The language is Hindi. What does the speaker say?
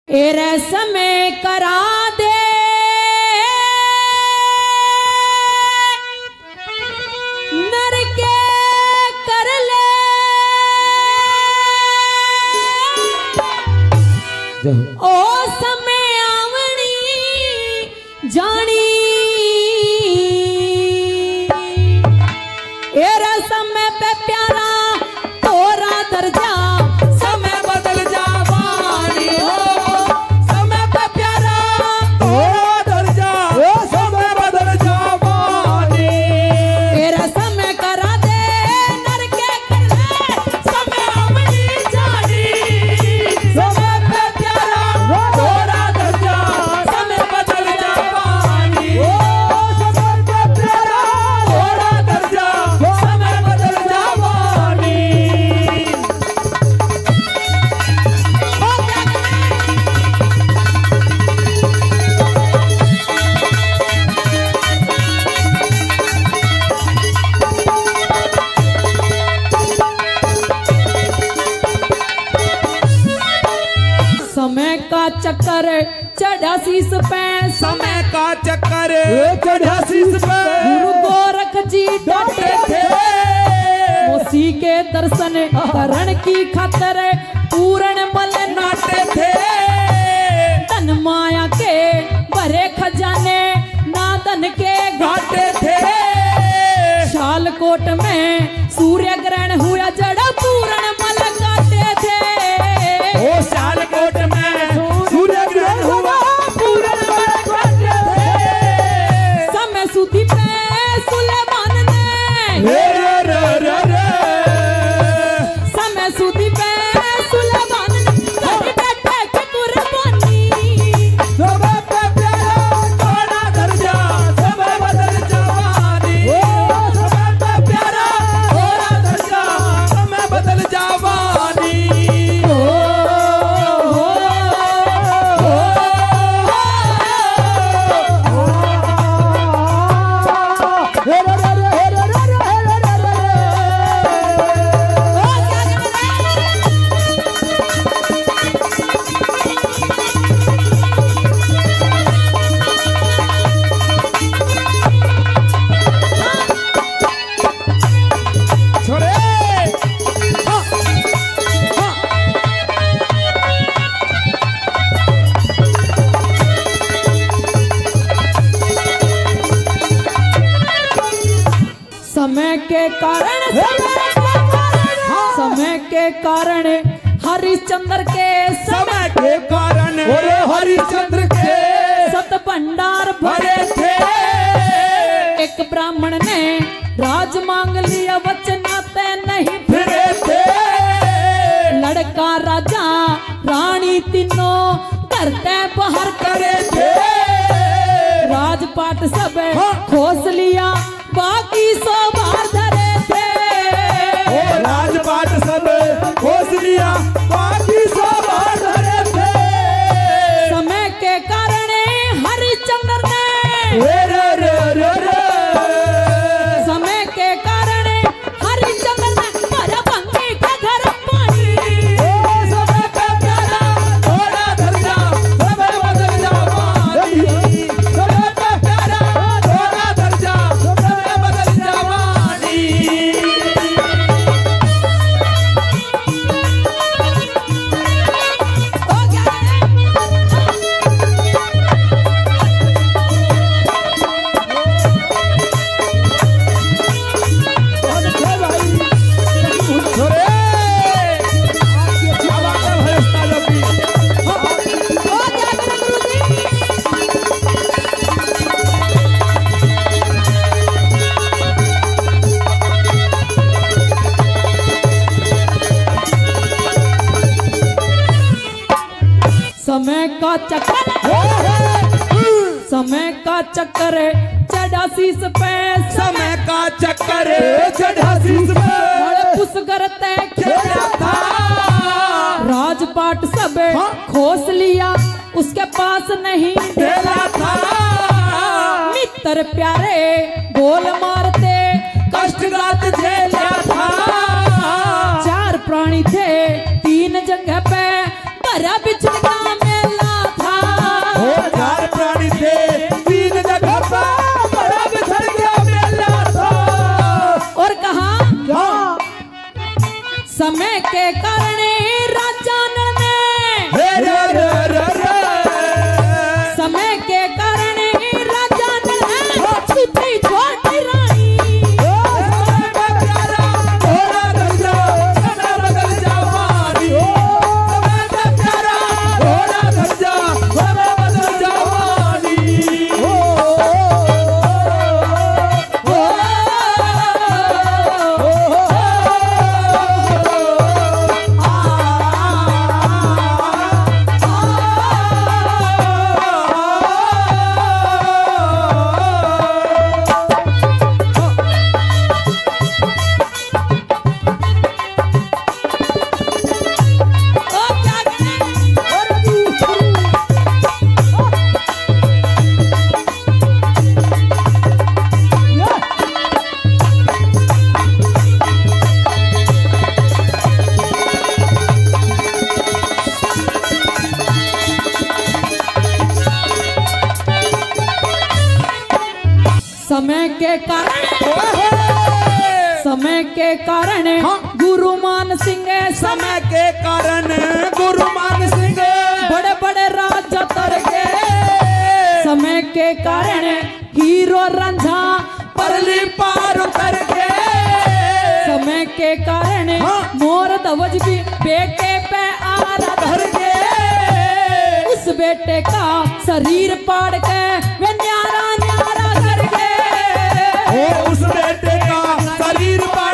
एरे समय करा दे नर के कर ले ओ समय आवनी जानी एरे समय पे प्यारा तोरा दर्जा समय का चक्कर चढ़ा शीस पे समय का चक्कर चढ़ा शीस पे गुरु गोरख जी डटे थे मोसी के दर्शन करण की खातर पूर्ण बल नाटे थे तन माया के भरे खजाने नादन के घाटे थे शालकोट में सूर्य ग्रहण हुआ जड़ा पूर्ण बल काटे थे ओ शालकोट में सूर्य ग्रहण हुआ पूर्ण बल काटे थे समय सूती पे सुलेमान ने समय सूती पे सुलेमान ने घर बैठे के कुर्बानी समय पे प्यारा तोड़ा दर्जा समय बदल जवानी समय पे प्यारा तोड़ा दर्जा समय बदल जवानी समय के कारण हरिश्चंद्र के समय के कारण हरिश्चंद्र के सत भंडार भरे थे एक ब्राह्मण ने राज मांग लिया वचनाते नहीं फिरे थे लड़का राजा रानी तीनों करते बाहर करे थे राजपाट सब खोस लिया बाकी सो बाहर धरे थे राजपाट सब खोस लिया बाकी सब बाहर धरे थे समय के कारण हरिश्चंद्र ने समय के कारण हरिश्चंद्र ने भरा भंगी का घर पानी समय पे प्यारा थोड़ा दर्जा समय बदल जवानी समय पे प्यारा थोड़ा दर्जा समय बदल जवानी समय का चक्कर चढ़ा शीस पे समय का चक्कर चढ़ा शीस पे पुस करते खेला था राजपाट सब खोस लिया उसके पास नहीं खेला था मित्र प्यारे बोल मारते कष्टगात झेला था चार प्राणी थे तीन जगह पे भरा बिछड़ा मेला के कारण हाँ। गुरु मान सिंह समय के कारण गुरु मान सिंह बड़े बड़े राजा तर गए। समय के कारण हीरो रंझा परली पार उतर के समय के कारण हाँ। मोर ध्वज भी बेटे पे आरा धर गए। उस बेटे का शरीर पाड़ के वे न्यारा न्यारा कर गए। उस बेटे का शरीर